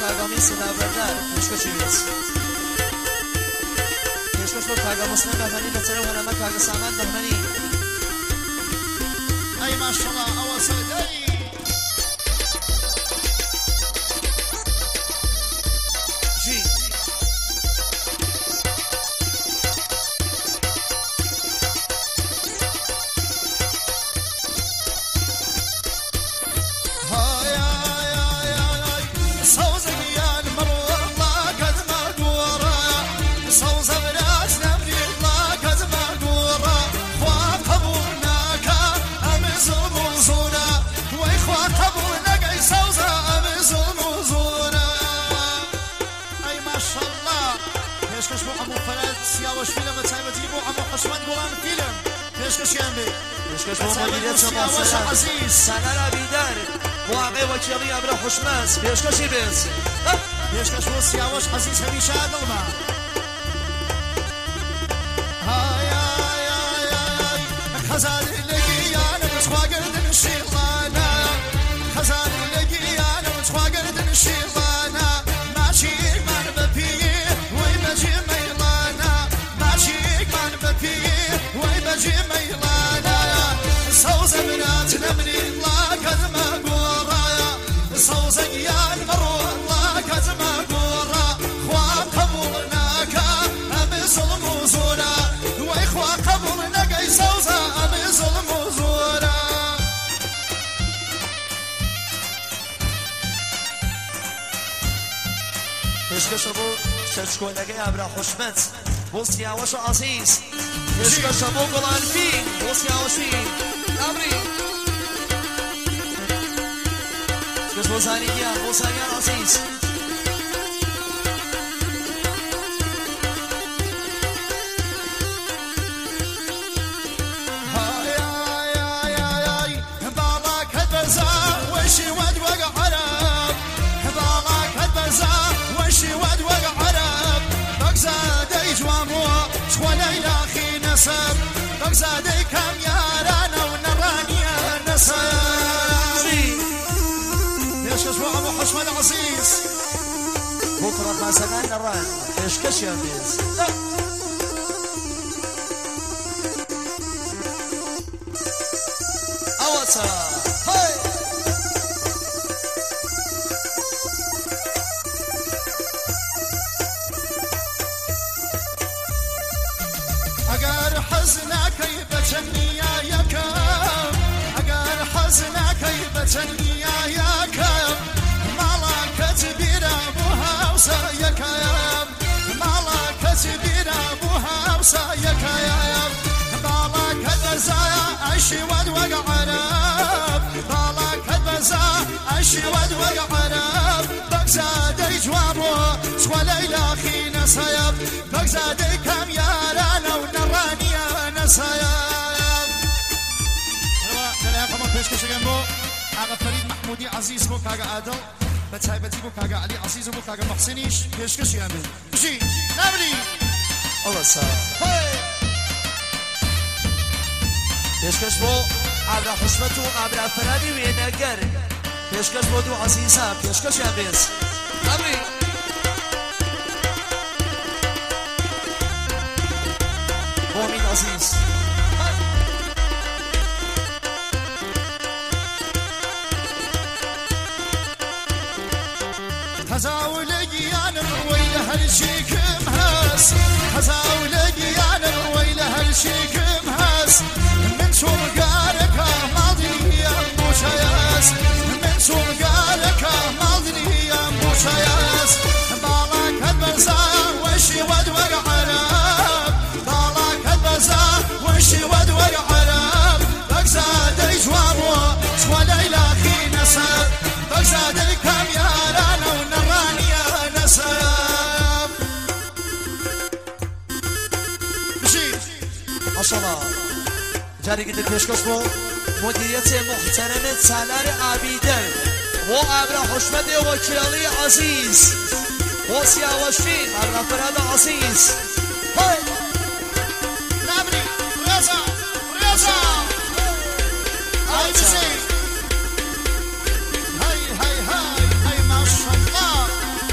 کاگامی سنابردار پیشکشی بیت پیشکش بۆ کاگا مسلم بەهمەنی بەچەرە وەنەمە کاگا سامان بەهمەنی ئەی ماشەڵڵا ئەوە سەدەی سالار عبیدر واقع وکیلی ابرا خوشمز پیشکشی بیت پیشکش بۆ سیاوەش عەزیز هەمیشە دڵما خەزان لە گیانم خواگردن شیڵانە خەزان لە گیانم خواگردن شیڵانە ماچیکمان بەپیێ وەی بەجێ مەیڵانە ماچیکمان بەپیێ وەی بەجێ مەیڵانە سەوزە برات نەمری ڵاکەتمە گۆڕایە سەوزە گیان بڕۆ ڵاکەتمە گۆڕە خوا قەبوڵ ناکە ئەمێ زوڵم و زۆرە وەی خوا قەبوڵ نەکەی سەوزە ئەمێ زوڵم و زۆرە پیشکشە بۆ شەرچکۆلەکەی ئابرا خوشمەت بۆ سیاوەش عەزیز پیشکشە بۆ گوڵانفین بۆ سیاوەشی ئەمری پیشکش بۆ زانیگیان بۆ ساریان عەزیز بەگزادەی کام یارانە و نەڕانیە نەسەر پێشکەش بۆ ئەمە حوشمەت عەزیز بۆ کوڕەخاسەکان نەڕان پێشکەشیان بێت ئەوە چا ئەگەر حەز ناکەی بە چەندیایەکەم ئەگەر حەز ناکەی بە چەندیایەکەم ماڵا کەچ بیرە بۆ هاوسایەکەم ماڵا کەچ بیرە بۆ هاوسایەکەم باڵا کە دەزایە ئەشی وەد وەک عەرەب باڵا کە دەزا ئەشی وەد وەک عەرەب بەگزادەی جوان بۆ چوەلەی لاخی نەسەیەب بەگزادەی کام یارانە و نەڕانیە نەسەیەب لەلایەن هەموو پێشکەشەکەم بۆ ئاغا فەرید محمودی عەزیز بۆ کاگا ئادڵ بە تایبەتی بۆ کاگا عەلی عەزیز و بۆ کاگا مەحسینیش پێشکەشیان بێت بژی نابری ئەوە چا پیشکش بۆ ئابرا خوشمەت و ئابرا فەرادی وێنەگەر پیشکش بۆ دوو عەزیزە پێشکەشیان بێت ئەمری بۆ مین عەزیز هەزاو لە گیانم وەی لە هەرچێکم هەست هەزاو لە گیانم وەی لە هەرچێکم هەست من چۆڵگارەکە ماڵدنیەم بۆشایەست من چۆڵگارەکە ماڵدنیەم بۆشایەست باڵاکەت بەرزا وەشی وەد وەک عەرەب باڵاکەت بەرزا وەشی وەد وەک عەرەب بەگزادەی جوان بۆ چوەلەی لاخی نەسەر بەگزادەی کام یارانە و نەڕانیە نەسەر بژیر ماشاءالله جارێکی تر پێشکەش بۆ مدیریەتێ محتەرەمێت سالار عەبیدەر بۆ ئابرا حوشمەتێ وەکیڵی عەزیز بۆ سیاوەشین ئابرا فەرادە عەزیز نابری ڕێزە ڕێزە ئای بژیر هەی هەی هەی هەی ماشەڵڵا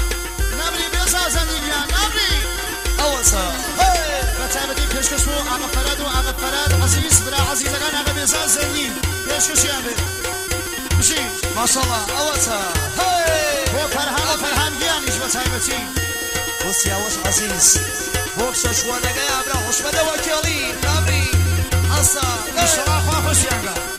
ماشاءالله اوتا بو فرهان گیانیش بچایبتی بو سیاوش عزیز بو ششوانگه ابرا خوشمده وکیلی نبری اصلا ماشاءالله خواه خوشیانگا